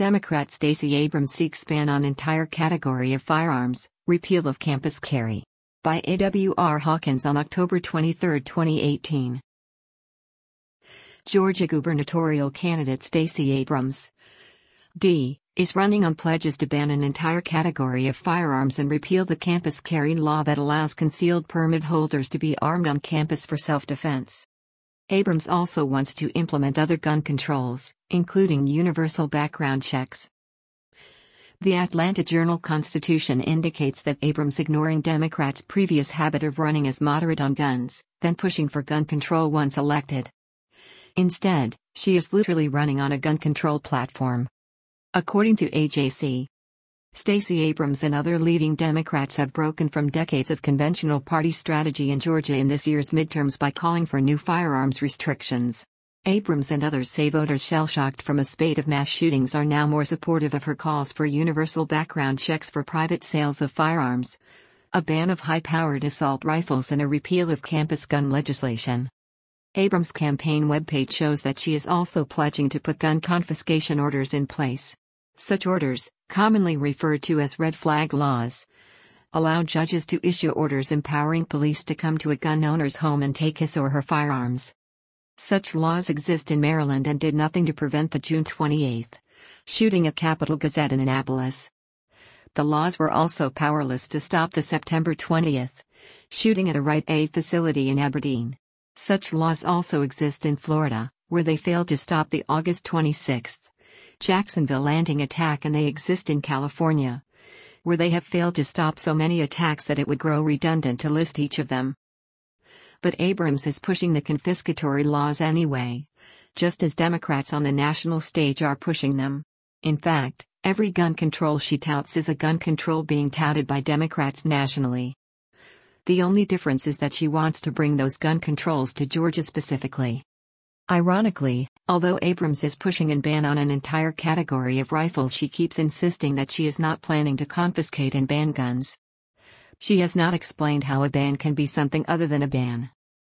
Democrat Stacey Abrams seeks ban on entire category of firearms, repeal of campus carry. By A.W.R. Hawkins on October 23, 2018. Georgia gubernatorial candidate Stacey Abrams, D., is running on pledges to ban an entire category of firearms and repeal the campus carry law that allows concealed permit holders to be armed on campus for self-defense. Abrams also wants to implement other gun controls, including universal background checks. The Atlanta Journal-Constitution indicates that Abrams ignoring Democrats' previous habit of running as moderate on guns, then pushing for gun control once elected. Instead, she is literally running on a gun control platform. According to AJC, Stacey Abrams and other leading Democrats have broken from decades of conventional party strategy in Georgia in this year's midterms by calling for new firearms restrictions. Abrams and others say voters shell-shocked from a spate of mass shootings are now more supportive of her calls for universal background checks for private sales of firearms, a ban of high-powered assault rifles and a repeal of campus gun legislation. Abrams' campaign webpage shows that she is also pledging to put gun confiscation orders in place. Such orders, commonly referred to as red flag laws, allow judges to issue orders empowering police to come to a gun owner's home and take his or her firearms. Such laws exist in Maryland and did nothing to prevent the June 28 shooting at Capitol Gazette in Annapolis. The laws were also powerless to stop the September 20 shooting at a Rite Aid facility in Aberdeen. Such laws also exist in Florida, where they failed to stop the August 26 Jacksonville landing attack, and they exist in California, where they have failed to stop so many attacks that it would grow redundant to list each of them. But Abrams is pushing the confiscatory laws anyway, just as Democrats on the national stage are pushing them. In fact, every gun control she touts is a gun control being touted by Democrats nationally. The only difference is that she wants to bring those gun controls to Georgia specifically. Ironically, although Abrams is pushing a ban on an entire category of rifles, she keeps insisting that she is not planning to confiscate and ban guns. She has not explained how a ban can be something other than a ban.